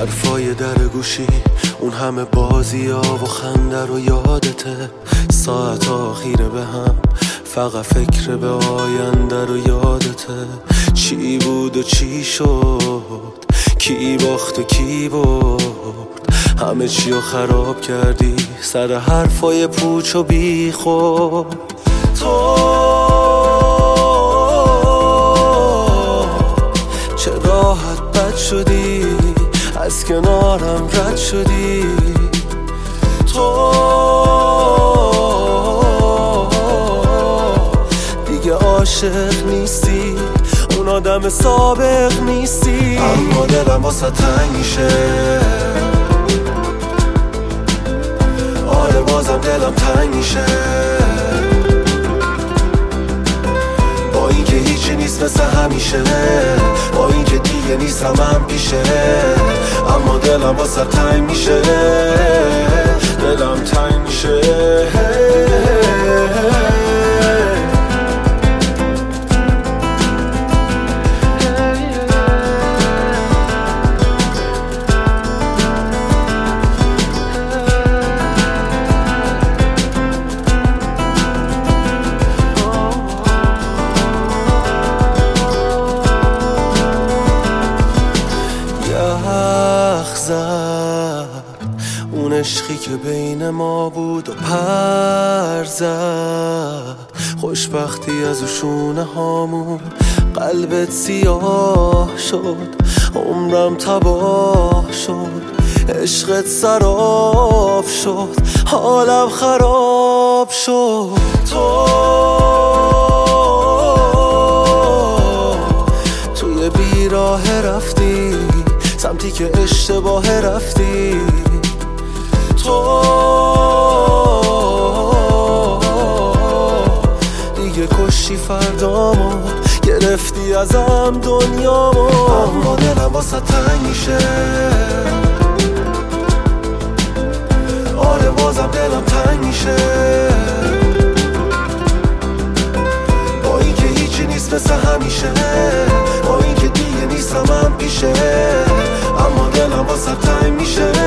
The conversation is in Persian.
حرفای در گوشی، اون همه بازی ها و خنده رو یادته. ساعت آخیره به هم، فقط فکر به آینده رو یادته. چی بود و چی شد، کی باخت و کی برد، همه چی رو خراب کردی سر حرفای پوچ و بی خود. تو چه راحت بد شدی، از کنارم رد شدی. تو دیگه عاشق نیستی، اون آدم سابق نیستی. اما دلم واسه تنگ میشه، آره بازم دلم تنگ میشه. با اینکه هیچی نیست مثل همیشه، با اینکه دیگه نیستم هم پیشه، اما دلم واسه تنگ میشه، دلم تنگ میشه. اون عشقی که بین ما بود و پر زد، خوشبختی از او شونه هامون. قلبت سیاه شد، عمرم تباه شد، عشقت سراب شد، حالم خراب شد. تو توی بیراه رفتی، سمتی که اشتباه رفتی. تو دیگه کشتی فردامو، گرفتی ازم دنیامو. اما دلم واسه تنگ میشه، آره بازم دلم تنگ میشه. با اینکه هیچی نیست مثل همیشه، با اینکه دیگه نیستم هم پیشه، اما دلم واسه تنگ میشه.